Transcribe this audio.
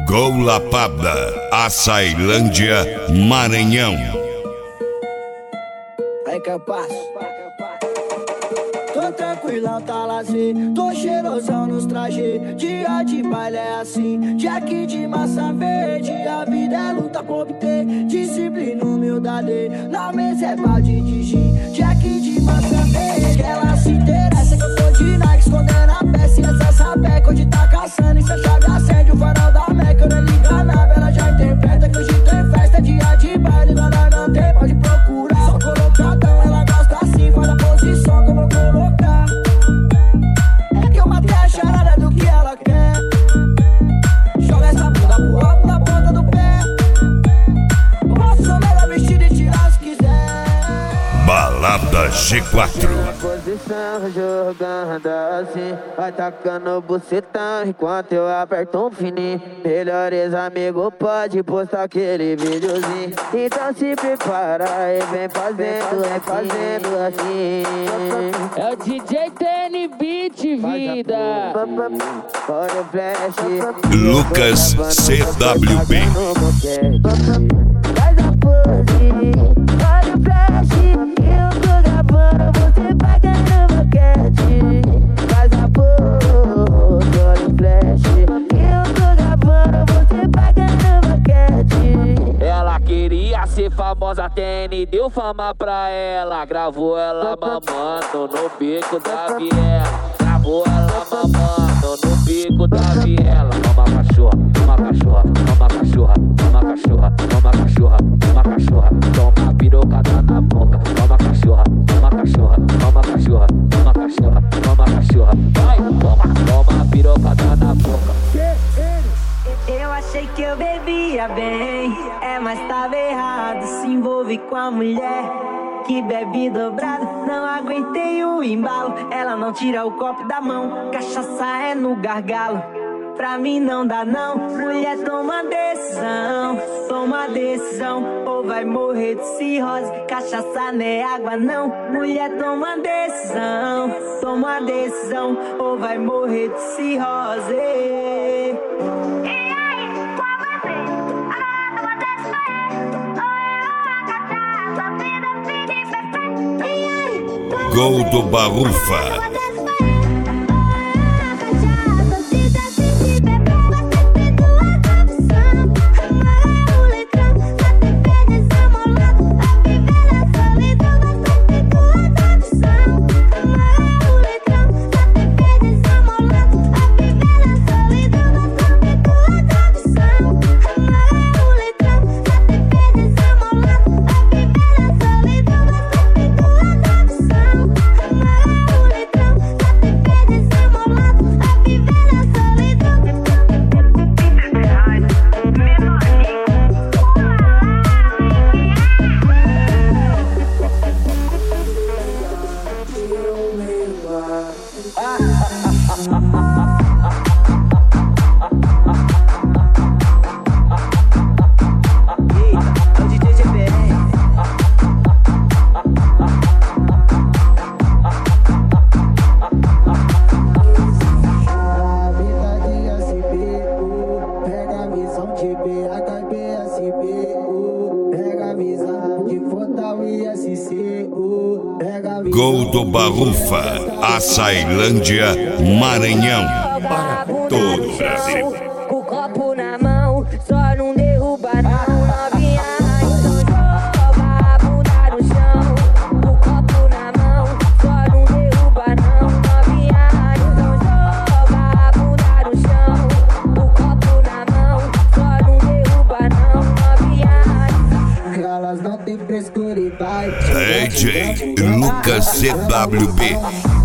Golapada, Açailândia, Maranhão. Aí capaz. Tô tranquilão, tá lazer. Tô cheirosão nos trajes. Dia de baile é assim. Jack de massa verde. A vida é luta pra obter disciplina, humildade. Na mesa é balde de gin. Jack de massa verde. Ela se interessa que eu tô de Nike, escondendo a peça. E essa sapeca onde tá caçando. E se a chave acende o farol da Meca. Eu não liga nada, ela já interpreta que hoje tem festa. Dia de baile, nós não tem, pode procurar. Só colocadão, ela gosta assim. Faz a posição que eu vou colocar. É que eu matei a charada do que ela quer. Joga essa bunda pro alto na ponta do pé. Posso melhor vestido e tirar se quiser. Balada G4. Posição jogando assim, vai tacando bucetão enquanto eu aperto um fininho. Melhores amigos pode postar aquele videozinho. Então se prepara e vem fazendo assim. É o DJ TN Beat, vida. Olha o flash, Lucas CWB. faz a pose, olha o flash, eu tô gravando, você paga no boquete. Faz a pose, olha o flash, eu tô gravando, você paga no boquete. Ela queria ser famosa, TN deu fama pra ela. Gravou ela mamando no bico da viela. Gravou ela mamando no bico da viela. Mama cachorra, mama cachorra, mama cachorra, mama cachorra, mama cachorra, mama cachorra. Toma pirocada na boca. Mama cachorra, mama cachorra, mama cachorra, mama cachorra, mama cachorra. Vai, toma pirocada na boca. Eu achei que eu bebia bem, mas tava errado. Se envolve com a mulher que bebe dobrado. Não aguentei o embalo, ela não tira o copo da mão. Cachaça é no gargalo, pra mim não dá não. Mulher, toma decisão, ou vai morrer de cirrose. Cachaça não é água não. Mulher, toma decisão, ou vai morrer de cirrose. Gol do Barufa. Gol do Barufa, Açailândia, Maranhão. Para todo o Brasil. Com o copo na mão, só não derruba não. Novinha, então joga a bunda no chão. Com o copo na mão, só não derruba não. Novinha, então joga a bunda no chão. Com o copo na mão, só não derruba não. Novinha, Elas não tem frescura e vai. DJ Lucas CWB.